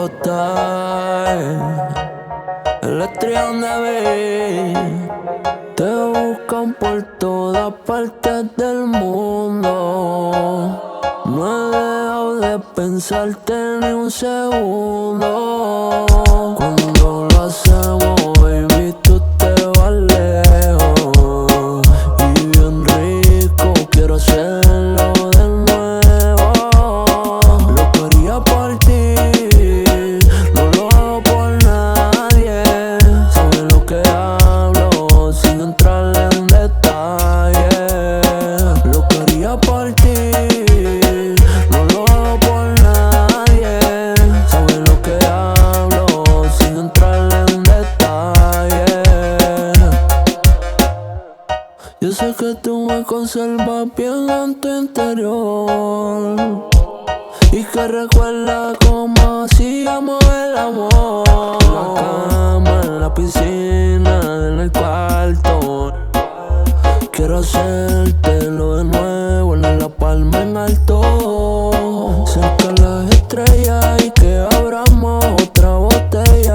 Rockstar, el estrellón de mí. Te buscan por todas partes del mundo. No he dejado de pensarte ni un segundo. Cuando lo hacemos, baby, tú te vas lejos. Y bien rico, quiero hacerlo de nuevo. Lo quería por ti, no lo hago por nadie. Sabes lo que hablo, sin entrar en detalle. Lo quería por ti, no lo hago por nadie. Sabes lo que hablo, sin entrar en detalle. Yo sé que tú me conservas bien en tu interior y que recuerdas cómo hacíamos el amor. En la cama, en la piscina, en el cuarto. Quiero hacértelo de nuevo, en la palma en alto. Cerca las estrellas y que abramos otra botella,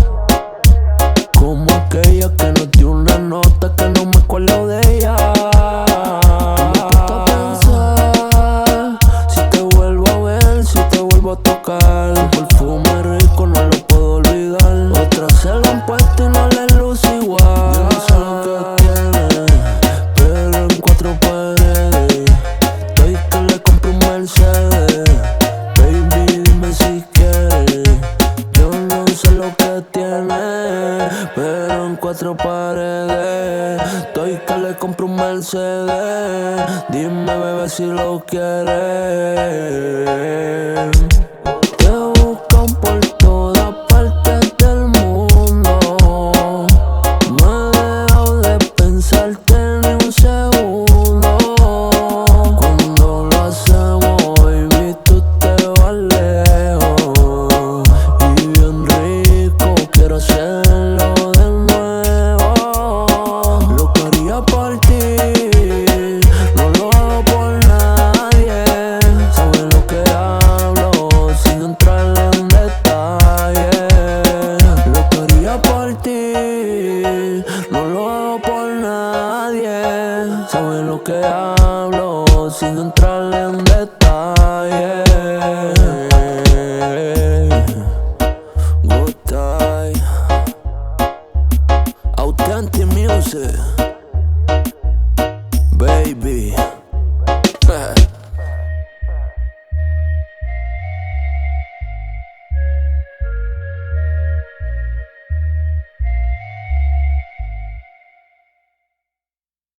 como aquella que nos dio una nota que no me acuerdo de ella. Me he puesto a pensar, si te vuelvo a ver, si te vuelvo a tocar. Un perfume rico no lo puedo olvidar. Otras se lo han puesto y no les luce igual. Yo no sé lo que tiene, pero en cuatro paredes estoy que le compro un Mercedes. Baby, dime si quieres. Yo no sé lo que tiene, pero en cuatro paredes estoy que le compro un Mercedes. Dime, bebé, si lo quieres. Te buscan por todas partes del mundo. No he dejado de pensarte ni un segundo. Cuando lo hacemos, baby, tú te vas lejos. Y bien rico, quiero hacerlo de nuevo. Lo quería por ti, no lo hago por nadie. Sabes lo que hablo, sin entrar en detalle. Lo quería por ti, no lo hago por nadie. Sabes lo que hablo, sin entrar en detalle.